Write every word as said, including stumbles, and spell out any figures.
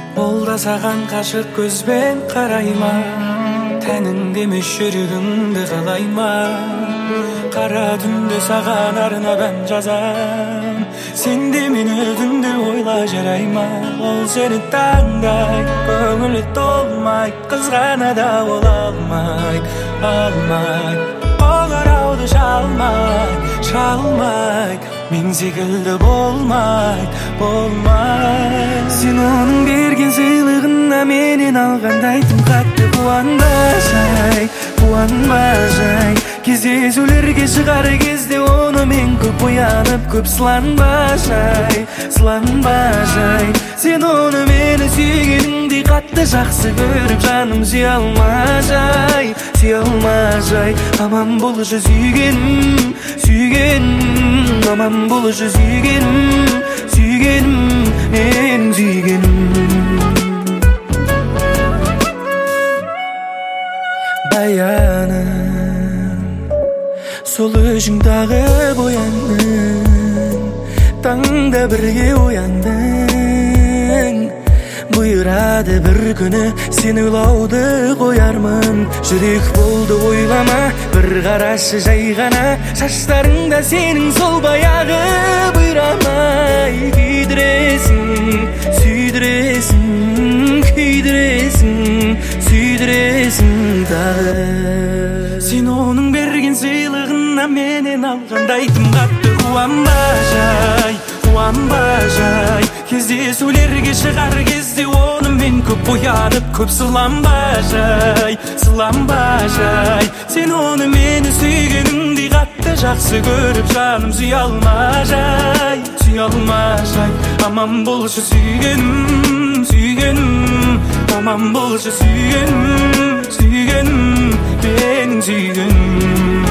Ол да саған қашық көзбен қарайма, тәніңде емес жүрегіңді қалайма. Қара түнде саған арнап ән жазам, сен де мені түнде ойла жарайма. Ол сені таңдай, көңілі толмай, қызғана да ол алмай, алмай. Қоңырауды шалмай, шалмай, мен секілді болмай, болмай. Сен оның берген сыйлығына менен алғандай тым қатты қуанбасай, қуанбасай. Кездесулерге шығар кезде оны мен көп оянып, көп сыланбасай, сыланбасай. Сен оны мені сүйгеніңдей қатты жақсы көріп, жаным сүйе алмасай, сүйе алмасай. Аман болшы сүйгенім, сүйгенім, аман болшы сүйгенім, сүйгенім, мен сүйгенім. Баяным, сол өзіңдағы бояндың, таңда бірге ояндың. Бұйырады бір күні сен ойлауды қоярмын. Жүрек болды ойлама, бір қарашы жай ғана. Шаштарыңда сенің сол баяғы бұйрамай. Күйдіресің, сүйдіресің, күйдіресің, сүйдіресің тағы. Сен оның берген сыйлығына менен алғандай тым қатты қуанбасай, қуанбасай. Кездесулерге шығар кезде оны мен көп оянып, көп сыланбасай, сыланбасай. Сен оны мені сүйгеніңдей қатты жақсы көріп, жаным сүйе алмасай, сүйе алмасай. Аман болшы сүйгенім, сүйгенім, аман болшы сүйгенім, сүйгенім, менің сүйгенім.